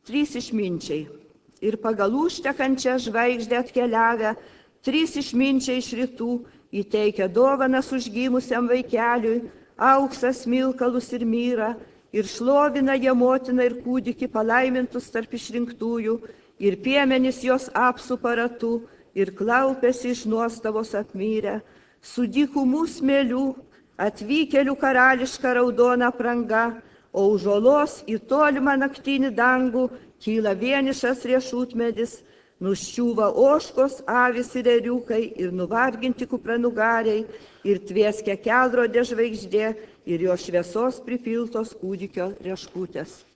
3 išminčiai. Ir pagal užtekančią žvaigždę atkeliavę, 3 išminčiai iš rytų įteikia dovanas užgimusiam vaikeliui, auksą, smilkalus ir myrą, ir šlovina jie motiną ir kūdikį palaimintus tarp išrinktųjų, ir piemenys jos apsupa ratu, ir klaupiasi iš nuostabos apmyrę. Su dykumų smėlių, atvykėlių karališka raudona apranga, o už olos į tolimą naktinį dangų kyla vienišas riešutmedis, nuščiūva ožkos, avys ir ėriukai, ir nuvarginti kupranugariai, ir tvieskia kelrodė žvaigždė, ir jo šviesos pripiltos kūdikio rieškutės.